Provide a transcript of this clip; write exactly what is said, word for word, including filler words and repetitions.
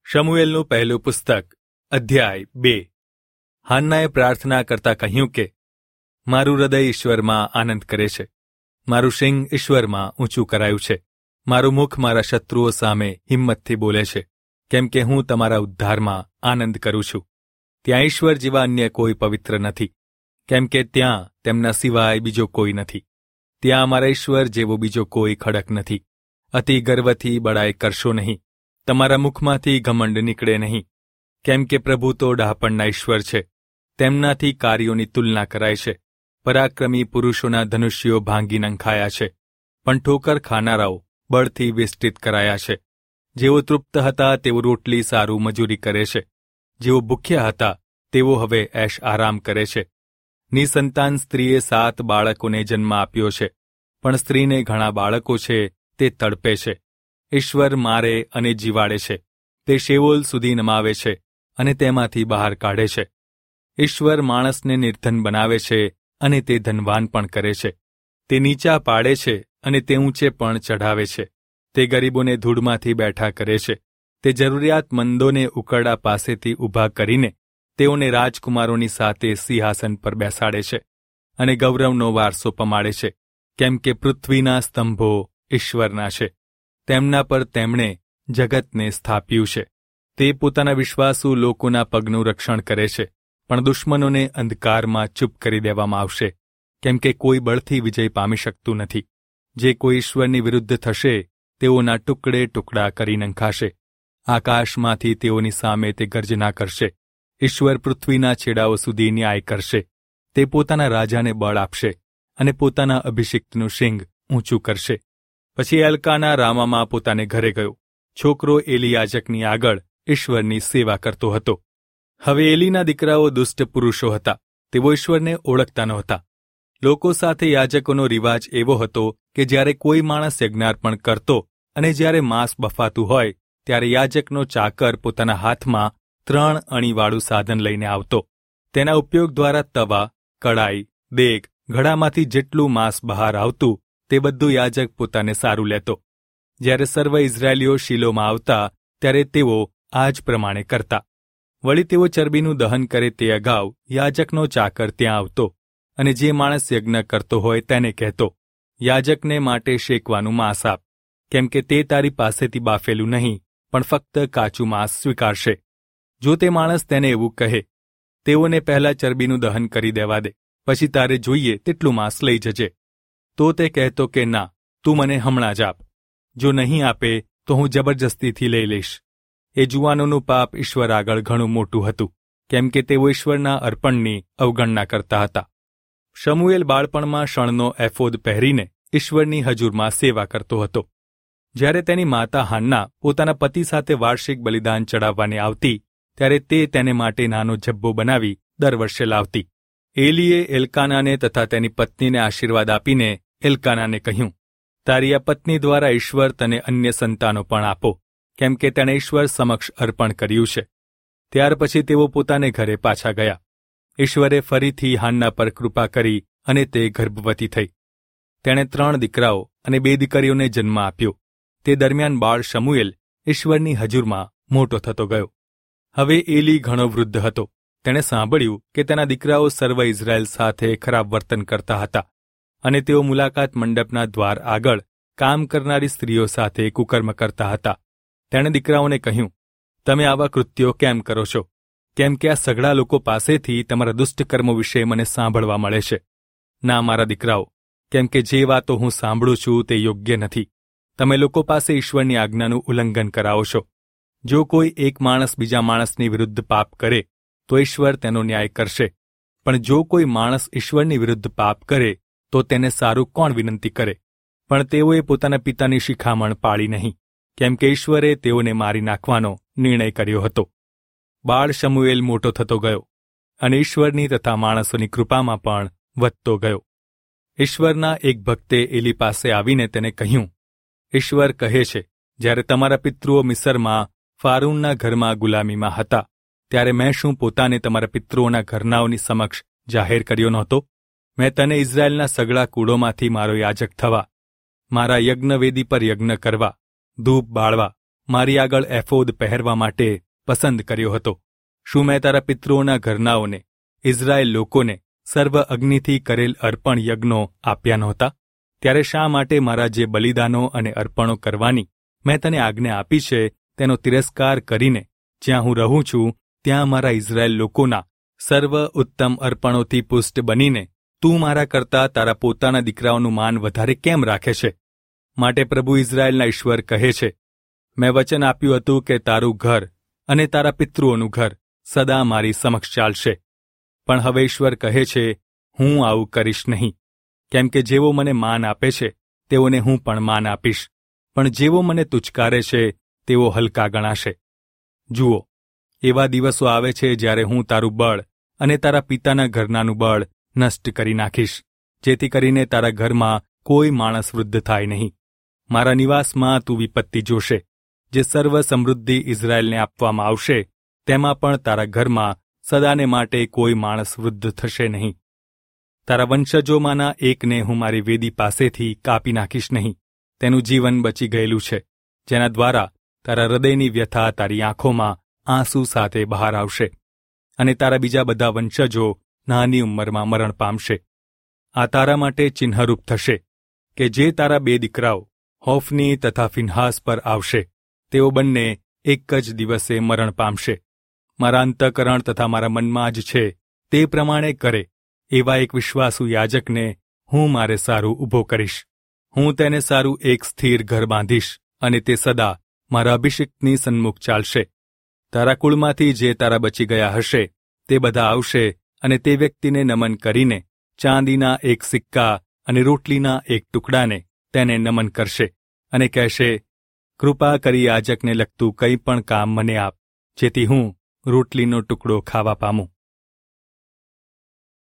શમુએલનું પહેલું પુસ્તક અધ્યાય બે. હાન્નાએ પ્રાર્થના કરતા કહ્યું કે, મારું હૃદય ઈશ્વરમાં આનંદ કરે છે, મારું શિંગ ઈશ્વરમાં ઊંચું કરાયું છે, મારું મુખ મારા શત્રુઓ સામે હિંમતથી બોલે છે, કેમ કે હું તમારા ઉદ્ધારમાં આનંદ કરું છું. ત્યાં ઈશ્વર જેવા અન્ય કોઈ પવિત્ર નથી, કેમ કે ત્યાં તેમના સિવાય બીજો કોઈ નથી. ત્યાં અમારા ઈશ્વર જેવો બીજો કોઈ ખડક નથી. અતિ ગર્વથી બડાઈ કરશો નહીં, તમારા મુખમાંથી ઘમંડ નીકળે નહીં, કેમ કે પ્રભુ તો ડહાપણના ઈશ્વર છે. તેમનાથી કાર્યોની તુલના કરાય છે. પરાક્રમી પુરુષોના ધનુષ્યો ભાંગી નંખાયા છે, પણ ઠોકર ખાનારાઓ બળથી વિસ્તૃત કરાયા છે. જેઓ તૃપ્ત હતા તેઓ રોટલી સારું મજૂરી કરે છે, જેઓ ભૂખ્યા હતા તેઓ હવે એશ આરામ કરે છે. નિસંતાન સ્ત્રીએ સાત બાળકોને જન્મ આપ્યો છે, પણ સ્ત્રીને ઘણા બાળકો છે તે તડપે છે. ઈશ્વર મારે અને જીવાડે છે, તે શેઓલ સુધી નમાવે છે અને તેમાંથી બહાર કાઢે છે. ઈશ્વર માણસને નિર્ધન બનાવે છે અને તે ધનવાન પણ કરે છે. તે નીચા પાડે છે અને તે ઊંચે પણ ચઢાવે છે. તે ગરીબોને ધૂળમાંથી બેઠા કરે છે. તે જરૂરિયાતમંદોને ઉકરડા પાસેથી ઊભા કરીને તેઓને રાજકુમારોની સાથે સિંહાસન પર બેસાડે છે અને ગૌરવનો વારસો પમાડે છે, કેમ કે પૃથ્વીના સ્તંભો ઈશ્વરના છે, તેમના પર તેમણે જગતને સ્થાપ્યું છે. તે પોતાના વિશ્વાસુ લોકોના પગનું રક્ષણ કરે છે, પણ દુશ્મનોને અંધકારમાં ચૂપ કરી દેવામાં આવશે, કેમ કે કોઈ બળથી વિજય પામી શકતું નથી. જે કોઈ ઈશ્વરની વિરુદ્ધ થશે તેઓના ટુકડે ટુકડા કરી નંખાશે. આકાશમાંથી તેઓની સામે તે ગર્જના કરશે. ઈશ્વર પૃથ્વીના છેડાઓ સુધી ન્યાય કરશે. તે પોતાના રાજાને બળ આપશે અને પોતાના અભિષિક્તનું શિંગ ઊંચું કરશે. પછી એલ્કાના રામામાં પોતાને ઘરે ગયો. છોકરો એલી યાજકની આગળ ઈશ્વરની સેવા કરતો હતો. હવે એલીના દીકરાઓ દુષ્ટ પુરુષો હતા, તેઓ ઈશ્વરને ઓળખતા નહોતા. લોકો સાથે યાજકોનો રિવાજ એવો હતો કે જ્યારે કોઈ માણસ યજ્ઞાર્પણ કરતો અને જ્યારે માંસ બફાતું હોય ત્યારે યાજકનો ચાકર પોતાના હાથમાં ત્રણ અણીવાળું સાધન લઈને આવતો. તેના ઉપયોગ દ્વારા તવા, કડાઈ, દેગ, ઘડામાંથી જેટલું માંસ બહાર આવતું તે બધું યાજક પોતાને સારું લેતો. જ્યારે સર્વ ઇઝરાયેલીઓ શિલોમાં આવતા ત્યારે તેઓ આ જ પ્રમાણે કરતા. વળી તેઓ ચરબીનું દહન કરે તે અગાઉ યાજકનો ચાકર ત્યાં આવતો અને જે માણસ યજ્ઞ કરતો હોય તેને કહેતો, યાજકને માટે શેકવાનું માંસ આપ, કેમ કે તે તારી પાસેથી બાફેલું નહીં પણ ફક્ત કાચું માંસ સ્વીકારશે. જો તે માણસ તેને એવું કહે, તેઓને પહેલાં ચરબીનું દહન કરી દેવા દે, પછી તારે જોઈએ તેટલું માંસ લઈ જજે, તો તે કહેતો કે ના, તું મને હમણાં જ આપ. જો નહીં આપે તો હું જબરજસ્તીથી લઈ લઈશ. એ જુવાનોનું પાપ ઈશ્વર આગળ ઘણું મોટું હતું, કેમ કે તેઓ ઈશ્વરના અર્પણની અવગણના કરતા હતા. શમુએલ બાળપણમાં શણનો એફોદ પહેરીને ઈશ્વરની હજુરમાં સેવા કરતો હતો. જ્યારે તેની માતા હાન્ના પોતાના પતિ સાથે વાર્ષિક બલિદાન ચડાવવાને આવતી ત્યારે તે તેને માટે નાનો જબ્બો બનાવી દર વર્ષે લાવતી. એલીએ એલ્કાનાને તથા તેની પત્નીને આશીર્વાદ આપીને એલ્કાનાને કહ્યું, તારી આ પત્ની દ્વારા ઈશ્વર તને અન્ય સંતાનો પણ આપો, કેમ કે તેણે ઈશ્વર સમક્ષ અર્પણ કર્યું છે. ત્યાર પછી તેઓ પોતાને ઘરે પાછા ગયા. ઈશ્વરે ફરીથી હાન્ના પર કૃપા કરી અને તે ગર્ભવતી થઈ. તેણે ત્રણ દીકરાઓ અને બે દીકરીઓને જન્મ આપ્યો. તે દરમિયાન બાળ શમુએલ ઈશ્વરની હજુરમાં મોટો થતો ગયો. હવે એલી ઘણો વૃદ્ધ હતો. તેણે સાંભળ્યું કે તેના દીકરાઓ સર્વ ઇઝરાયેલ સાથે ખરાબ વર્તન કરતા હતા અને તેઓ મુલાકાત મંડપના દ્વાર આગળ કામ કરનારી સ્ત્રીઓ સાથે કુકર્મ કરતા હતા. તેણે દીકરાઓને કહ્યું, તમે આવા કૃત્યો કેમ કરો છો? કેમ કે આ સઘળા લોકો પાસેથી તમારા દુષ્ટ કર્મો વિશે મને સાંભળવા મળે છે. ના મારા દીકરાઓ, કેમ કે જે વાતો હું સાંભળું છું તે યોગ્ય નથી. તમે લોકો પાસે ઈશ્વરની આજ્ઞાનું ઉલ્લંઘન કરાવો છો. જો કોઈ એક માણસ બીજા માણસની વિરુદ્ધ પાપ કરે તો ઈશ્વર તેનો ન્યાય કરશે, પણ જો કોઈ માણસ ઈશ્વરની વિરુદ્ધ પાપ કરે તો તેને સારું કોણ વિનંતી કરે? પણ તેઓએ પોતાના પિતાની શિખામણ પાળી નહીં, કેમ કે ઈશ્વરે તેઓને મારી નાખવાનો નિર્ણય કર્યો હતો. બાળ શમુએલ મોટો થતો ગયો અને ઈશ્વરની તથા માણસોની કૃપામાં પણ વધતો ગયો. ઈશ્વરના એક ભક્તે એલી પાસે આવીને તેને કહ્યું, ઈશ્વર કહે છે, જ્યારે તમારા પિતૃઓ મિસરમાં ફારૂનના ઘરમાં ગુલામીમાં હતા ત્યારે મેં શું પોતાને તમારા પિતૃઓના ઘરનાઓની સમક્ષ જાહેર કર્યો નહોતો? મેં તને ઇઝરાયેલના સગળા કુળોમાંથી મારો યાજક થવા, મારા યજ્ઞવેદી પર યજ્ઞ કરવા, ધૂપ બાળવા, મારી આગળ એફોદ પહેરવા માટે પસંદ કર્યો હતો? શું મેં તારા પિતૃઓના ઘરનાઓને, ઇઝરાયેલ લોકોને સર્વ અગ્નિથી કરેલ અર્પણ યજ્ઞો આપ્યા નહોતા? ત્યારે શા માટે મારા જે બલિદાનો અને અર્પણો કરવાની મેં તને આજ્ઞા આપી છે તેનો તિરસ્કાર કરીને જ્યાં હું રહું છું ત્યાં મારા ઇઝરાયેલ લોકોના સર્વ ઉત્તમ અર્પણોથી પુષ્ટ બનીને તું મારા કરતાં તારા પોતાના દીકરાઓનું માન વધારે કેમ રાખે છે? માટે પ્રભુ ઇઝરાયેલના ઈશ્વર કહે છે, મેં વચન આપ્યું હતું કે તારું ઘર અને તારા પિતૃઓનું ઘર સદા મારી સમક્ષ ચાલશે. પણ હવે ઈશ્વર કહે છે, હું આવું કરીશ નહીં, કેમ કે જેવો મને માન આપે છે તેઓને હું પણ માન આપીશ, પણ જેવો મને તુચકારે છે તેઓ હલકા ગણાશે. જુઓ, એવા દિવસો આવે છે જ્યારે હું તારું બળ અને તારા પિતાના ઘરનાનું બળ નષ્ટ કરી નાખીશ, જેથી કરીને તારા ઘરમાં કોઈ માણસ વૃદ્ધ થાય નહીં. મારા નિવાસમાં તું વિપત્તિ જોશે. જે સર્વ સમૃદ્ધિ ઇઝરાયેલને આપવામાં આવશે તેમાં પણ તારા ઘરમાં સદાને માટે કોઈ માણસ વૃદ્ધ થશે નહીં. તારા વંશજોમાંના એકને હું મારી વેદી પાસેથી કાપી નાખીશ નહીં. તેનું જીવન બચી ગયેલું છે, જેના દ્વારા તારા હૃદયની વ્યથા તારી આંખોમાં આંસુ સાથે બહાર આવશે, અને તારા બીજા બધા વંશજો નાની ઉંમરમાં મરણ પામશે. આ તારા માટે ચિહ્નરૂપ થશે કે જે તારા બે દીકરાઓ હોફની તથા ફિન્હાસ પર આવશે, તેઓ બંને એક જ દિવસે મરણ પામશે. મારા અંતઃકરણ તથા મારા મનમાં જ છે તે પ્રમાણે કરે એવા એક વિશ્વાસુ યાજકને હું મારે સારું ઊભો કરીશ. હું તેને સારું એક સ્થિર ઘર બાંધીશ, અને તે સદા મારા અભિષિક્તની સન્મુખ ચાલશે. તારા કુળમાંથી જે તારા બચી ગયા હશે તે બધા આવશે અને તે વ્યક્તિને નમન કરીને ચાંદીના એક સિક્કા અને રોટલીના એક ટુકડાને તેને નમન કરશે અને કહેશે, કૃપા કરી યાજકને લગતું કંઈ પણ કામ મને આપ, જેથી હું રોટલીનો ટુકડો ખાવા પામું.